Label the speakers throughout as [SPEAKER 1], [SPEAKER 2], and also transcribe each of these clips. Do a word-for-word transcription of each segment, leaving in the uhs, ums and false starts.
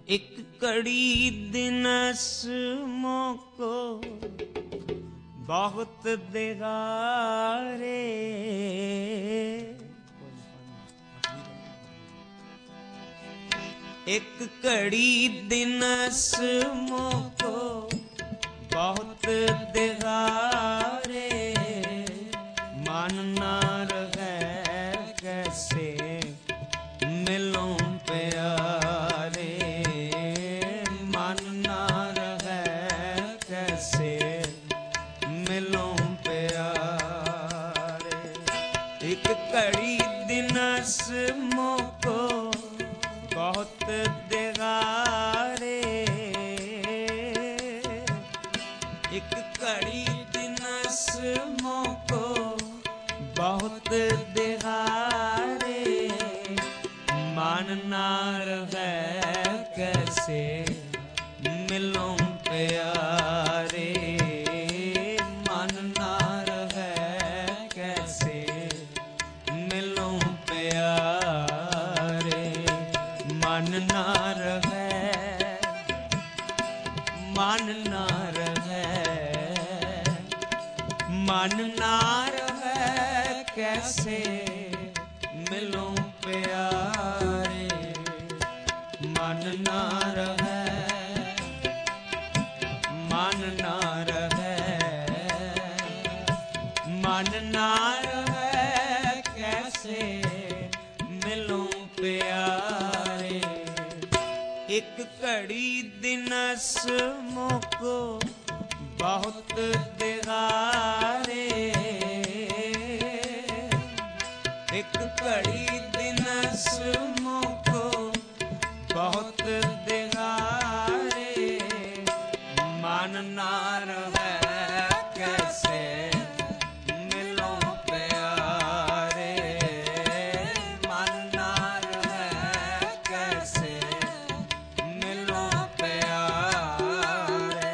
[SPEAKER 1] एक कड़ी दिनस मोको बहुत दिगारे, एक कड़ी दिनस मोको बहुत दिगारे, मन ना रहे कैसे मिलों प्यारे, मन ना रहे कैसे मिलों प्यारे। एक कड़ी दिनस मोको बहुत दिगारे, एक कड़ी दिनस मोको बहुत दिगारे, मन ना रहे कैसे मिलों प्यारे, मन ना रहे कैसे मिलों प्यारे, मन ना रहे, मन ना रहे, मन ना रहे कैसे मिलों प्यारे, मन ना रहे, मन ना रहे, मन ना रहे कैसे मिलों प्यारे। एक कड़ी दिनस मोको बहुत दिगारे, एक कड़ी दिनस मोको बहुत दिगारे, मन ना रहे कैसे मिलों प्यारे, मन ना रहे कैसे मिलों प्यारे।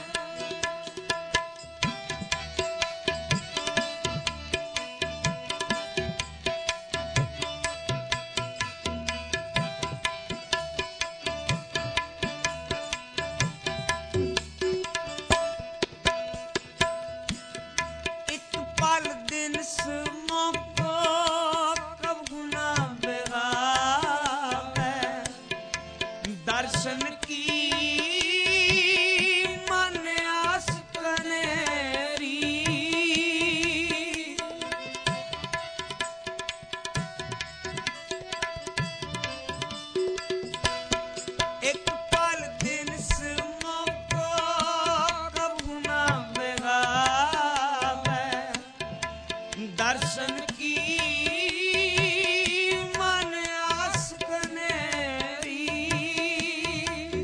[SPEAKER 1] पल दिन मोको कबू ना बिगावे, दर्शन की मन आस कनेरी, एक पल दिन मोको कबू ना बिगावे, दर्शन की मन आस कनेरी,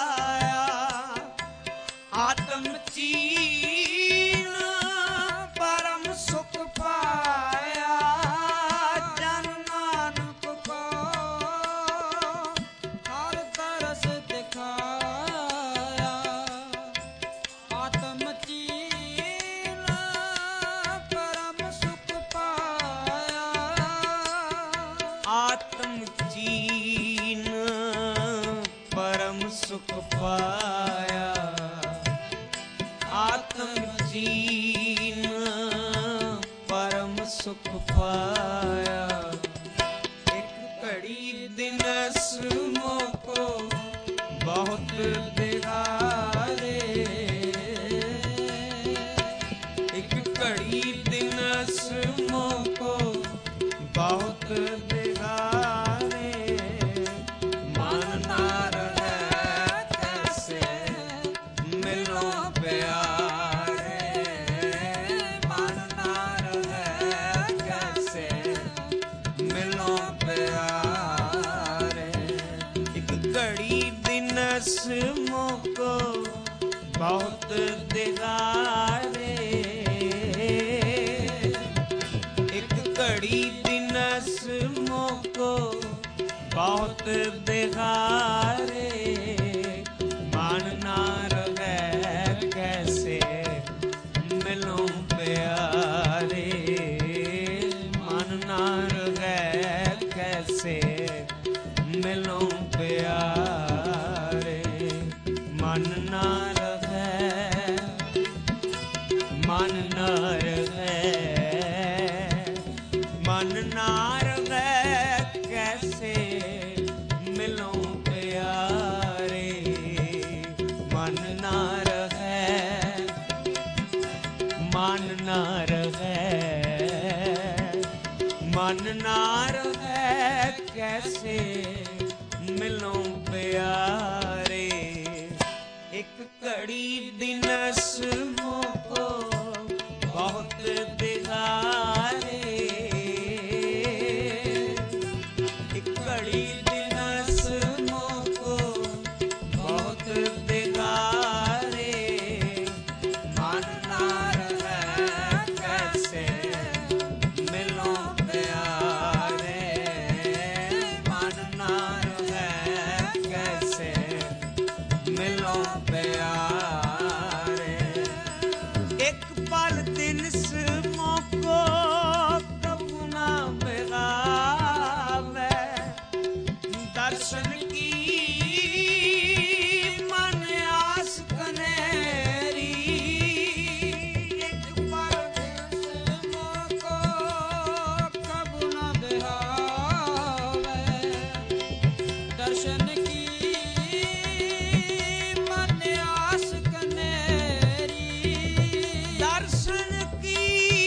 [SPEAKER 1] सुख पाया। आत्म जीन परम सुख पाया। एक घड़ी दिनस मोको बहुत बिगारे। एक घड़ी दिनस मोको बहुत बिगारे। मन ना रहे कैसे मिलो प्यारे। मन ना रहे कैसे मिलो प्यारे। एक घड़ी दिनस मोको बहुत बिगारे। एक घड़ी दिनस मोको बहुत बिगारे। मन ना रहे कैसे मिलो प्यारे। मन ना रहे कैसे मिलो प्यारे। मन ना रहे मन ना रहे मन ना रहे कैसे मिलो प्यारे। मन ना रहे मन ना रहे मन ना रहे कैसे मिलो प्यारे। एक घड़ी दिनस मोको बहुत बिगारे। एक घड़ी दिनस मोको बहुत बिगारे। मन ना रहे कैसे मिलो प्यारे। मन ना रहे कैसे मिलो प्यारे। एक पल दिनस मोको कबू ना बिगावे। दर्शन की मन आस कनेरी। एक पल दिनस मोको कबू ना बिगावे। दर्शन की मन आस कनेरी। दर्शन की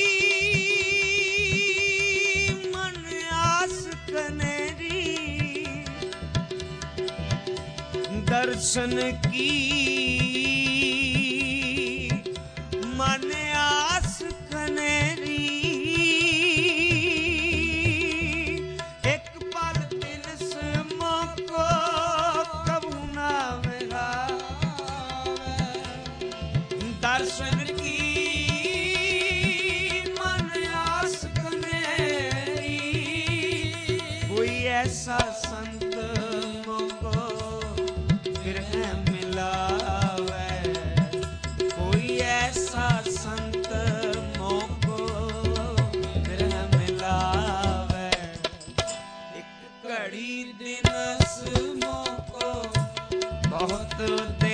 [SPEAKER 1] मन आस कनेरी। दर्शन की मन आस कनेरी। एक पल दिनस मोको कबू ना बिगावे। दर्शन की मन आस कनेरी। कोई ऐसा संत मोको बिरह मिलावे। कोई ऐसा संत मोको बिरह मिलावे। एक घड़ी दिनस मोको बहुत